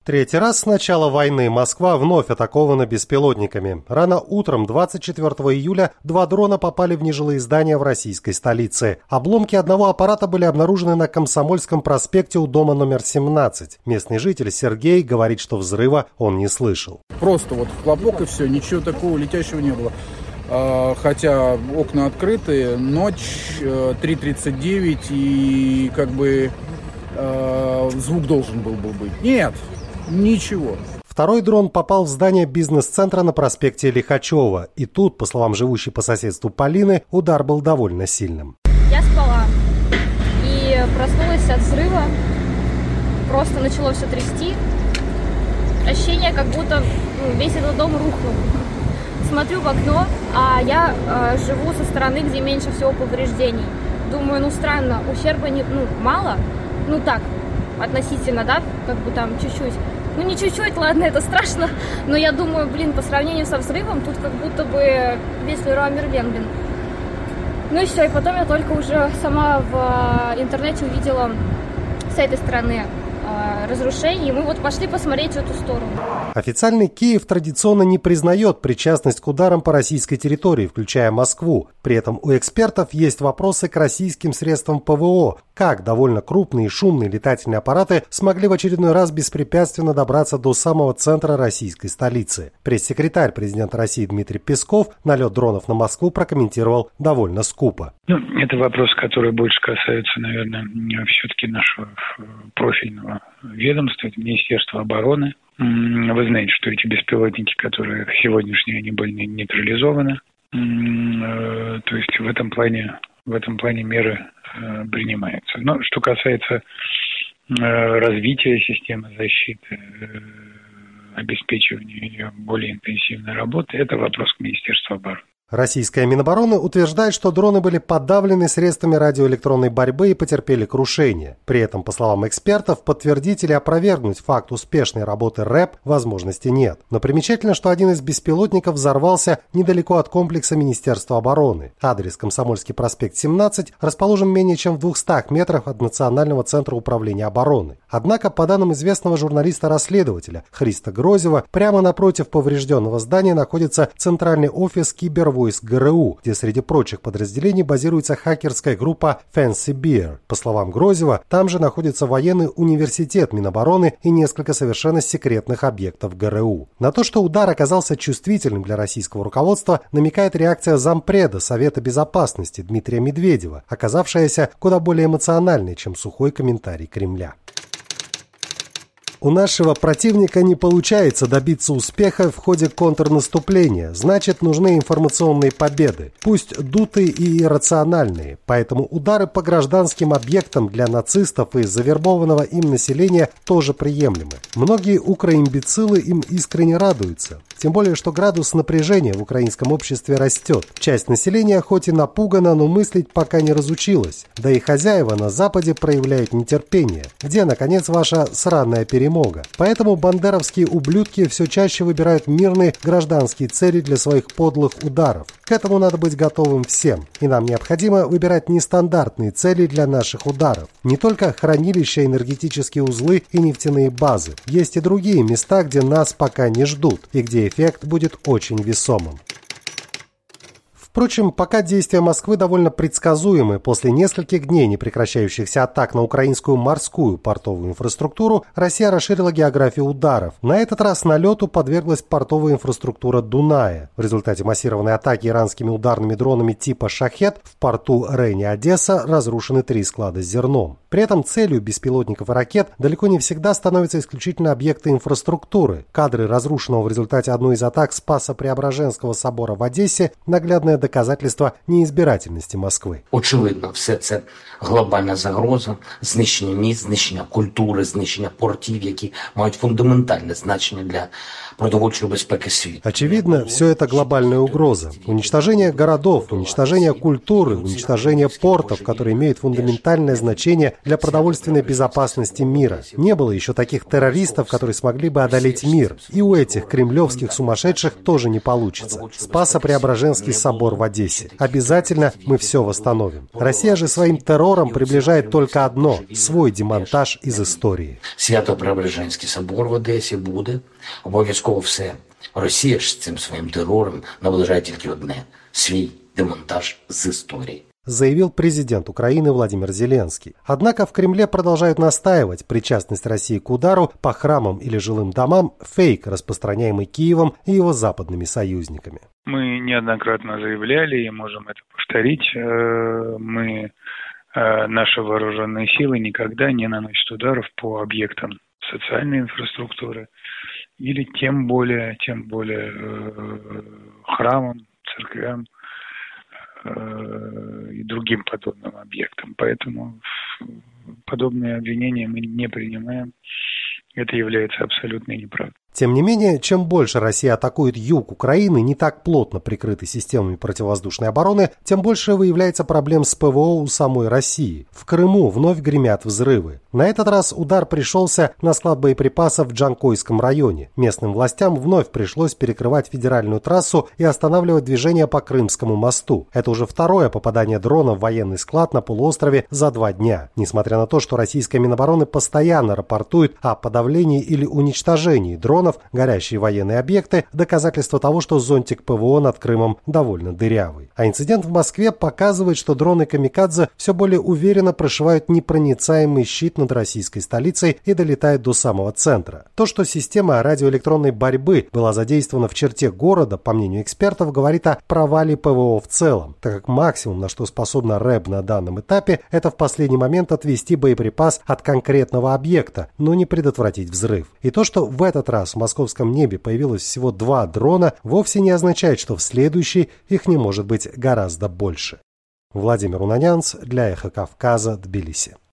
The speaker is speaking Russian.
Третий раз с начала войны Москва вновь атакована беспилотниками. Рано утром 24 июля 2 дрона попали в нежилые здания в российской столице. Обломки одного аппарата были обнаружены на Комсомольском проспекте у дома номер 17. Местный житель Сергей говорит, что взрыва он не слышал. Просто вот хлопок и все, ничего такого летящего не было. Хотя окна открыты, ночь, 3:39 и звук должен был быть. Нет. Ничего. Второй дрон попал в здание бизнес-центра на проспекте Лихачева. И тут, по словам живущей по соседству Полины, удар был довольно сильным. Я спала и проснулась от взрыва. Просто начало все трясти. Ощущение, как будто весь этот дом рухнул. Смотрю в окно, а я живу со стороны, где меньше всего повреждений. Думаю, странно, ущерба мало. Так, относительно, да, там чуть-чуть. Не чуть-чуть, ладно, это страшно, но я думаю, по сравнению со взрывом, тут как будто бы весь Леруа Мерлен, и все, и потом я только уже сама в интернете увидела с этой стороны разрушений, и мы пошли посмотреть в эту сторону. Официальный Киев традиционно не признает причастность к ударам по российской территории, включая Москву. При этом у экспертов есть вопросы к российским средствам ПВО. Как довольно крупные и шумные летательные аппараты смогли в очередной раз беспрепятственно добраться до самого центра российской столицы. Пресс-секретарь президента России Дмитрий Песков налет дронов на Москву прокомментировал довольно скупо. Это вопрос, который больше касается, наверное, все-таки нашего профильного ведомства, это Министерство обороны. Вы знаете, что эти беспилотники, которые сегодняшние, они были нейтрализованы. То есть в этом плане меры принимаются. Но что касается развития системы защиты, обеспечивания ее более интенсивной работы, это вопрос к Министерству обороны. Российская Минобороны утверждает, что дроны были подавлены средствами радиоэлектронной борьбы и потерпели крушение. При этом, по словам экспертов, подтвердить или опровергнуть факт успешной работы РЭБ возможности нет. Но примечательно, что один из беспилотников взорвался недалеко от комплекса Министерства обороны. Адрес: Комсомольский проспект 17, расположен менее чем в 200 метрах от Национального центра управления обороны. Однако, по данным известного журналиста-расследователя Христа Грозева, прямо напротив поврежденного здания находится центральный офис кибервойск ГРУ, где среди прочих подразделений базируется хакерская группа Fancy Bear. По словам Грозева, там же находится военный университет Минобороны и несколько совершенно секретных объектов ГРУ. На то, что удар оказался чувствительным для российского руководства, намекает реакция зампреда Совета Безопасности Дмитрия Медведева, оказавшаяся куда более эмоциональной, чем сухой комментарий Кремля. У нашего противника не получается добиться успеха в ходе контрнаступления, значит, нужны информационные победы, пусть дутые и иррациональные, поэтому удары по гражданским объектам для нацистов и завербованного им населения тоже приемлемы. Многие укроимбецилы им искренне радуются, тем более, что градус напряжения в украинском обществе растет. Часть населения хоть и напугана, но мыслить пока не разучилась, да и хозяева на Западе проявляют нетерпение. Где, наконец, ваша сраная перемога? Поэтому бандеровские ублюдки все чаще выбирают мирные гражданские цели для своих подлых ударов. К этому надо быть готовым всем. И нам необходимо выбирать нестандартные цели для наших ударов. Не только хранилища, энергетические узлы и нефтяные базы. Есть и другие места, где нас пока не ждут, и где эффект будет очень весомым. Впрочем, пока действия Москвы довольно предсказуемы. После нескольких дней непрекращающихся атак на украинскую морскую портовую инфраструктуру, Россия расширила географию ударов. На этот раз налету подверглась портовая инфраструктура Дуная. В результате массированной атаки иранскими ударными дронами типа «Шахед» в порту Рейни-Одесса разрушены 3 склада с зерном. При этом целью беспилотников и ракет далеко не всегда становятся исключительно объекты инфраструктуры. Кадры разрушенного в результате одной из атак Спасо-Преображенского собора в Одессе – наглядное доказательство неизбирательности Москвы. Очевидно, все це глобальна загроза, знищення міст, знищення культури, знищення портів, які мають фундаментальне значення для продовольчої безпеки світу. Очевидно, все это глобальная угроза. Уничтожение городов, уничтожение культуры, уничтожение портов, которые имеют фундаментальное значение для продовольственной безопасности мира. Не было еще таких террористов, которые смогли бы одолеть мир. И у этих кремлевских сумасшедших тоже не получится. Спасо-Преображенский собор в Одессе. Обязательно мы все восстановим. Россия же своим террором приближает только одно – свой демонтаж из історії. Свято-Преображенський собор в Одесі буде. Обов'язково все. Росія ж з цим своїм терором наближає тільки одне – свій демонтаж з історії. Заявил президент Украины Владимир Зеленский. Однако в Кремле продолжают настаивать, причастность России к удару по храмам или жилым домам – фейк, распространяемый Киевом и его западными союзниками. Мы неоднократно заявляли и можем это повторить. Наши вооруженные силы никогда не наносят ударов по объектам социальной инфраструктуры или тем более храмам, церквям и другим подобным объектам. Поэтому подобные обвинения мы не принимаем. Это является абсолютной неправдой. Тем не менее, чем больше Россия атакует юг Украины, не так плотно прикрытый системами противовоздушной обороны, тем больше выявляется проблем с ПВО у самой России. В Крыму вновь гремят взрывы. На этот раз удар пришелся на склад боеприпасов в Джанкойском районе. Местным властям вновь пришлось перекрывать федеральную трассу и останавливать движение по Крымскому мосту. Это уже второе попадание дрона в военный склад на полуострове за 2 дня. Несмотря на то, что российская Минобороны постоянно рапортует о подавлении или уничтожении дронов, горящие военные объекты – доказательство того, что зонтик ПВО над Крымом довольно дырявый. А инцидент в Москве показывает, что дроны «Камикадзе» все более уверенно прошивают непроницаемый щит над российской столицей и долетают до самого центра. То, что система радиоэлектронной борьбы была задействована в черте города, по мнению экспертов, говорит о провале ПВО в целом, так как максимум, на что способна РЭБ на данном этапе, это в последний момент отвести боеприпас от конкретного объекта, но не предотвратить взрыв. И то, что в этот раз в московском небе появилось всего 2 дрона, вовсе не означает, что в следующий их не может быть гораздо больше. Владимир Унанянц для Эхо Кавказа, Тбилиси.